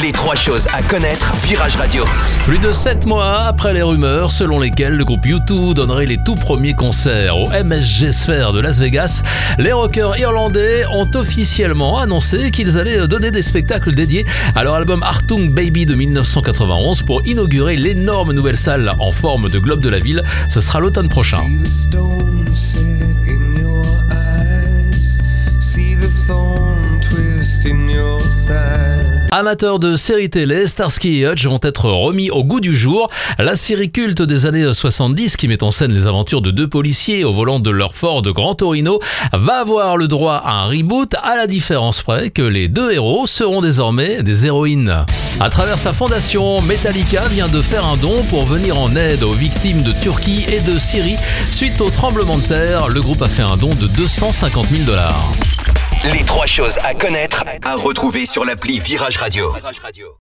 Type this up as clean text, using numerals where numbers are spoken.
Les 3 choses à connaître, Virage Radio. Plus de 7 mois après les rumeurs selon lesquelles le groupe U2 donnerait les tout premiers concerts au MSG Sphere de Las Vegas, les rockers irlandais ont officiellement annoncé qu'ils allaient donner des spectacles dédiés à leur album Achtung Baby de 1991 pour inaugurer l'énorme nouvelle salle en forme de globe de la ville. Ce sera l'automne prochain. Amateurs de séries télé, Starsky et Hutch vont être remis au goût du jour. La série culte des années 70 qui met en scène les aventures de 2 policiers au volant de leur Ford Gran Torino va avoir le droit à un reboot, à la différence près que les 2 héros seront désormais des héroïnes. À travers sa fondation, Metallica vient de faire un don pour venir en aide aux victimes de Turquie et de Syrie. Suite au tremblement de terre, le groupe a fait un don de $250 000. Les 3 choses à connaître, à retrouver sur l'appli Virage Radio.